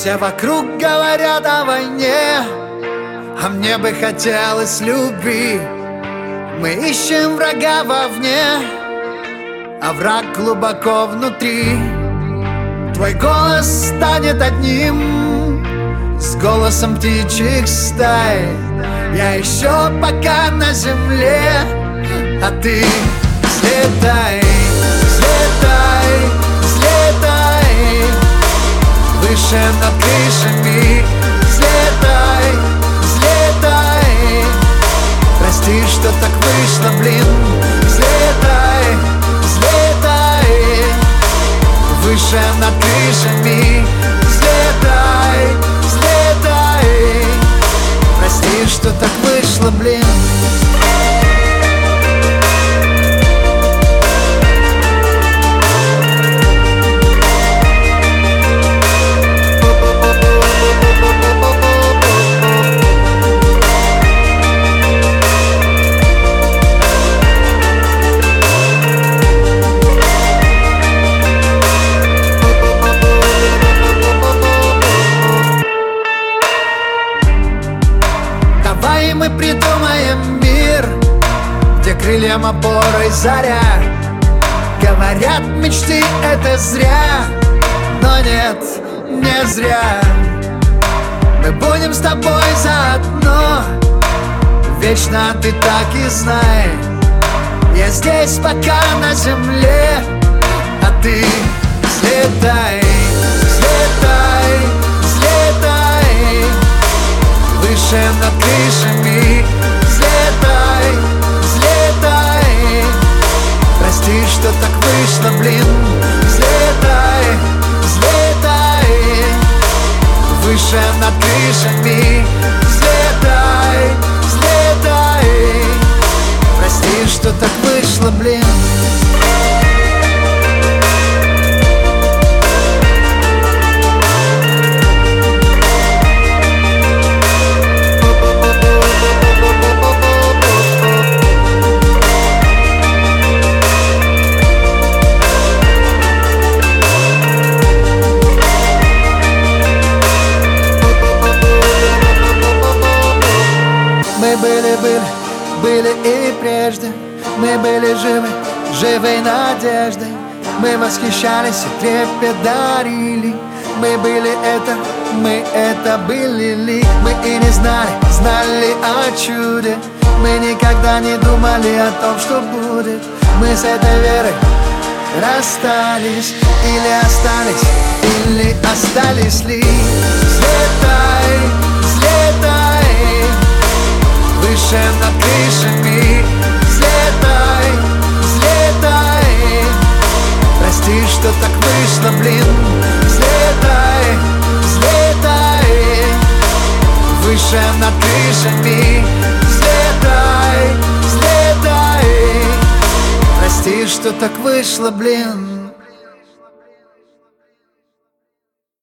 Все вокруг говорят о войне, а мне бы хотелось любви. Мы ищем врага вовне, а враг глубоко внутри. Твой голос станет одним с голосом птичьих стай. Я еще пока на земле, а ты взлетай, взлетай, взлетай выше над крышами. Взлетай, взлетай, прости, что так вышло, блин. Взлетай, взлетай выше над крышами. Взлетай, взлетай, прости, что так вышло, блин. Давай мы придумаем мир, где крыльям опорой заря. Говорят, мечты это зря, но нет, не зря. Мы будем с тобой заодно, вечно ты так и знай. Я здесь пока на земле, а ты взлетай, взлетай, взлетай выше над крышами. Взлетай, взлетай, прости, что так вышло, блин. Взлетай, взлетай выше над крышами. Взлетай, взлетай, прости, что так вышло, блин. Мы были и прежде. Мы были живы, живой надеждой. Мы восхищались и трепет дарили. Мы были это, мы это были ли. Мы и не знали, знали о чуде. Мы никогда не думали о том, что будет. Мы с этой верой расстались. Или остались, или остались ли. Взлетай, взлетай выше над крышами. Взлетай, взлетай, прости, что так вышло, блин. Взлетай, взлетай выше над крышами. Взлетай, взлетай, прости, что так вышло, блин.